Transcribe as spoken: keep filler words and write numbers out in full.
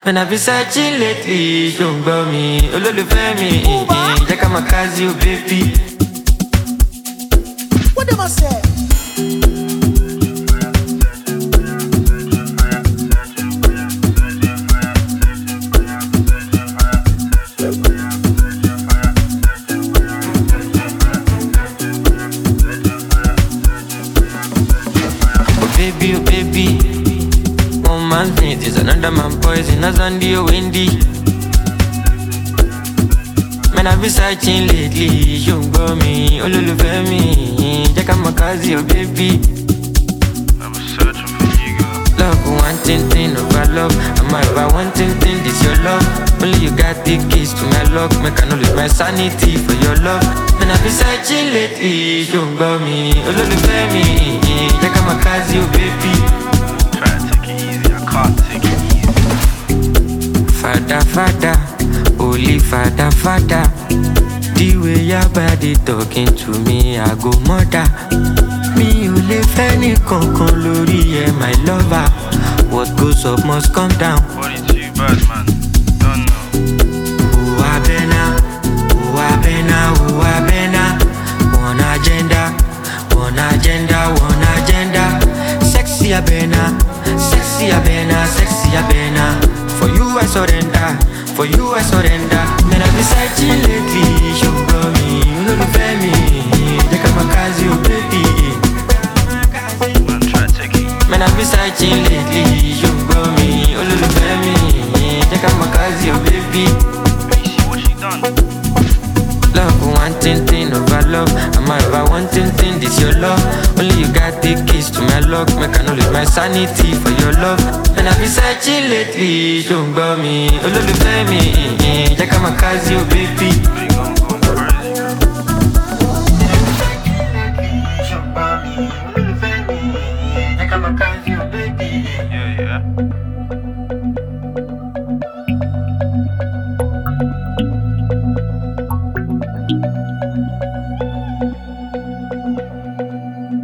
Man, I've been searching lately, don't gbọ́ mi, olólùfẹ́ mi, jẹ́ ká máa kazi o baby. What them I say? Oh baby, oh baby, one man's meat is another man's poison, as Andy or Wendy. Man, I've been searching lately, don't gbọ́ mi, olólùfẹ́ mi, jẹ́ ká máa kazi o baby. I'm searching for you, girl. Love, one thing, thing over love. I'm ever one thing, thing, this your love. Only you got the keys to my lock. Make I no lose my sanity for your love. Man, I've been searching lately. Don't go me, olólùfẹ́ mi. Jẹ́ ká máa kazi o baby. Try to take it easy, I can't take it easy. Fada, fada, holy fada, fada. The way your body talking to me, I go murder. Mi ò lè fẹ́ ní kankan lórí ẹ, my lover. What goes up must come down. Body too bad, man. Don't know. Who I bena, who I bena, who I bena. One agenda, one agenda, one agenda. Sexy abena, sexy abena, sexy abena. For you I surrender, for you I surrender. Man, I've been searching lately, ṣùgbọ́n mi, olólùfẹ́ mi, jẹ́ ká máa kazi o baby. Man, try to take it. Man, I've been searching lately, ṣùgbọ́n mi, olólùfẹ́ mi, jẹ́ ká máa kazi o baby. You see what she done? Love, one thing, thing over love. I'm ever one thing, thing, this your love. Only you got the keys to my lock. Make I no lose my sanity for your love. And I've been searching lately, don't gbọ́ mi, olólùfẹ́ mi, jẹ́ ká máa kazi o baby.